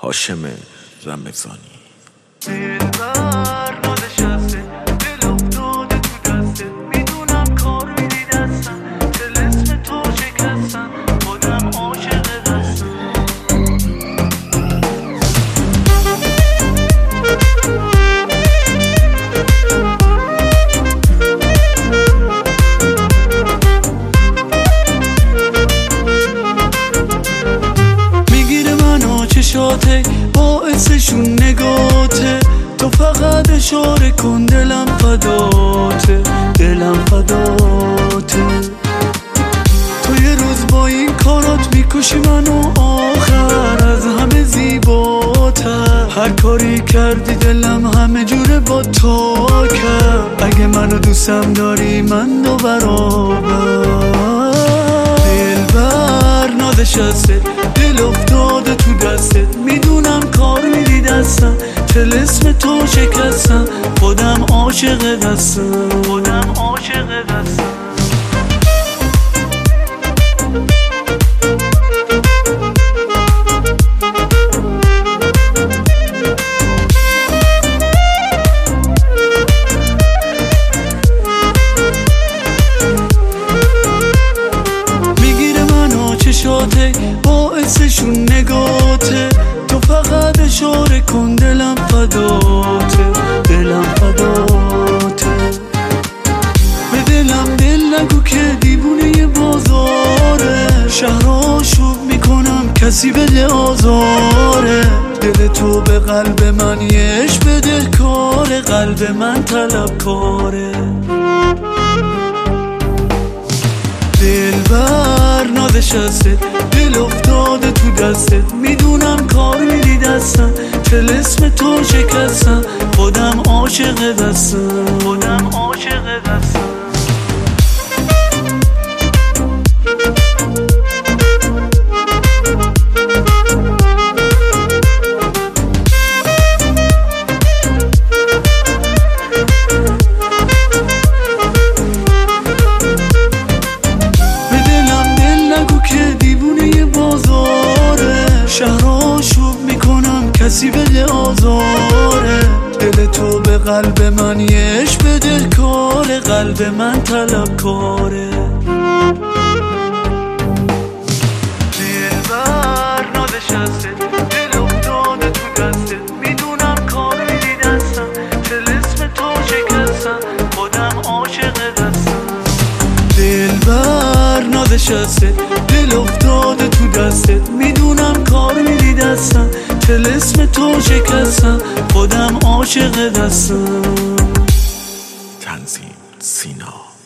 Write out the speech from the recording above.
هاشم رمضانی. دلبر نشسته، دل افتاده تو دسته، میدونم کار میدی دستم، طلسم تو شکستم، خودم عاشق دستم. میگیره منو چشاته، باعثشون نگاته، تو فقط اشاره کن دلم فداته، دلم فداته. تو یه روز با این کارات میکشی منو، آخر از همه زیباتر. هر کاری کردی دلم همه جوره با تو کرد. اگه منو دوستم داری من دو برابر. دلبر نادشسته، دل افتاده تو دستت، میدونم کار میدی دستم، طلسم تو شکستم، خودم عاشق دستم، خودم عاشق دستم. چشاته، باعثشون نگاته، تو فقط اشاره کن دلم فداته، دلم فداته. به دلم دل نگو که دیوونه بازاره، شهر آشوب میکنم کسی بده آزاره. دل تو به قلب من یش بده کاره، قلب من طلب کاره. دلبر نادشسته، دل افتاده تو دستت، میدونم کار میدی دستم، طلسم تو شکستم، خودم عاشق دستم، خودم عاشق دستم. شهر آشوب میکنم کسی بده آزاره. دل تو به قلب من یش بده کاره، قلب من طلب کاره. دلبر نادشسته، دل افتاده تو دستت، میدونم کار میدی دستم، طلسم تو شکستم، خودم عاشق دستم. دلبر نادشسته، دل افتاده تو دستت، میدونم کار میدی دستم، طلسم تو شکستم، خودم عاشق دستم. تنظیم سینا.